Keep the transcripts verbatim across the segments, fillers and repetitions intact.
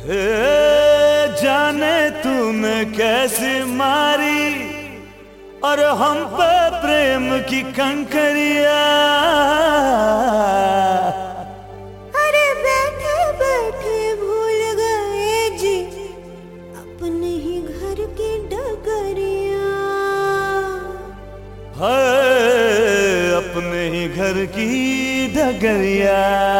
जाने तूने कैसी मारी और हम पे प्रेम की कंकरिया। अरे बैठे बैठे भूल गए जी अपने ही घर की डगरिया। हाय अपने ही घर की डगरिया।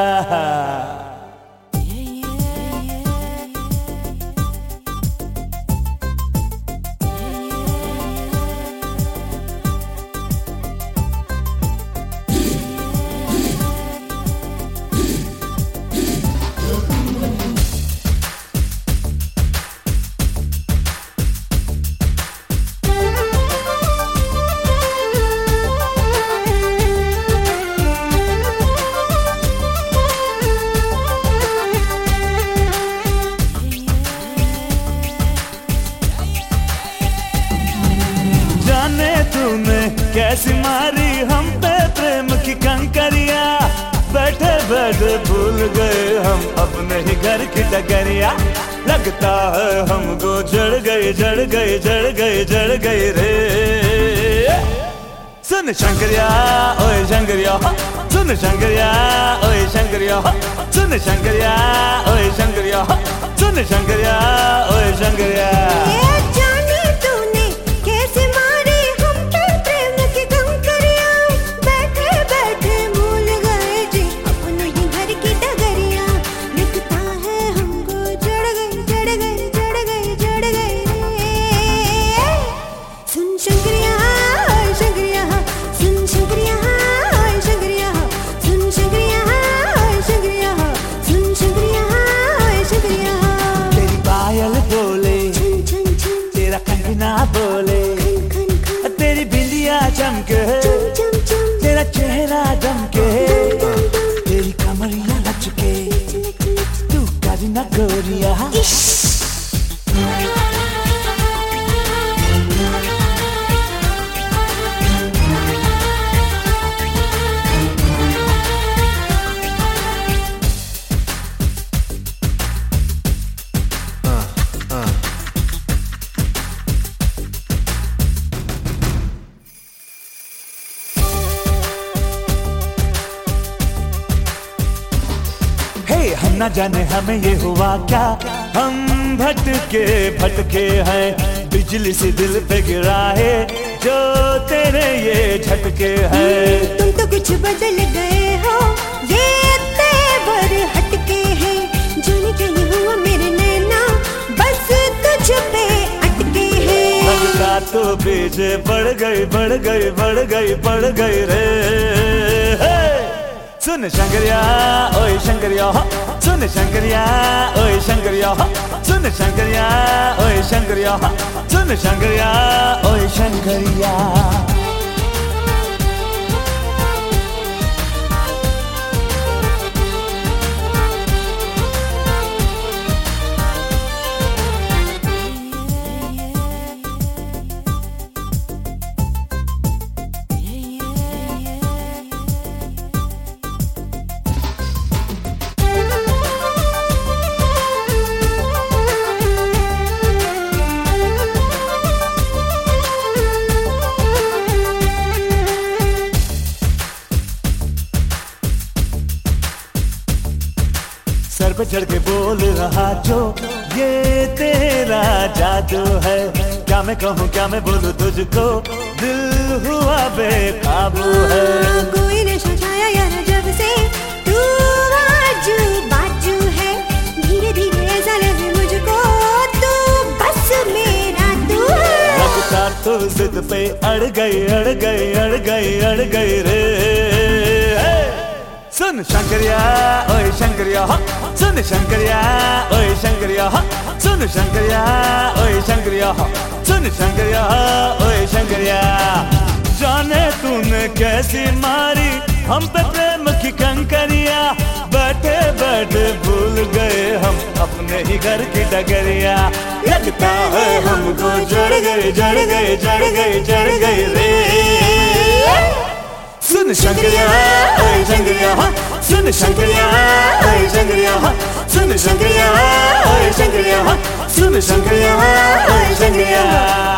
तूने कैसी मारी हम पे प्रेम की कंकरिया। बैठे बैठे भूल गए हम अपने ही घर की डगरिया। लगता है हमको जड़ गए जड़ गए जड़ गए जड़ गए रे। सुन शंकरिया ओए शंकरिया, सुन शंकरिया ओए शंकरिया, सुन शंकरिया ओए शंकरिया, सुन शंकरिया ओए शंकरिया। बोले तेरी बिंदिया चमके, तेरा चेहरा दमके, तेरी कमरिया लचके, तू करीना गोरिया। हम न जाने हमें ये हुआ क्या, हम भटके भटके हैं। बिजली से दिल पे गिरा है जो तेरे ये झटके हैं। तुम तो कुछ बदल गए हो, ये तेवर हटके हैं। जाने क्या ये हुआ मेरे नैना, बस तुझ पे अटके हैं। लगता तो पीछे पड़ गई बढ़ गई बढ़ गई बढ़ गई रे। सुन शंकरिया ओए शंकरिया, सुन शंकरिया ओए शंकरिया, सुन शंकरिया ओए शंकरिया, सुन शंकरिया ओए शंकरिया। सर पे चढ़ के बोल रहा जो ये तेरा जादू है। क्या मैं कहूँ क्या मैं बोलूँ तुझको, दिल हुआ बेकाबू है। कोई नशा छाया यार जब से तू आजू बाजू है। धीरे धीरे ऐसा लगे मुझको तू बस मेरा तू है। लगता तो जिद पे अड़ गई अड़ गई अड़ गई अड़ गई रे। सुन शंकरिया ओए शंकरिया, सुन शंकरिया ओए शंकरिया, सुन शंकरिया ओए शंकरिया, सुन शंकरिया ओए शंकरिया। जाने तूने कैसी मारी हम पे प्रेम की कंकरिया। बैठे बैठे भूल गए हम अपने ही घर की डगरिया। लगता है हमको जड़ गए जड़ गए जड़ गए जड़ गए रे। सुन शंकरिया ओए शंकरिया, सुन शंकरिया ओए शंकरिया, सुन शंकरिया ओए ओए शंकरिया सुन शंकरिया ओए शंकरिया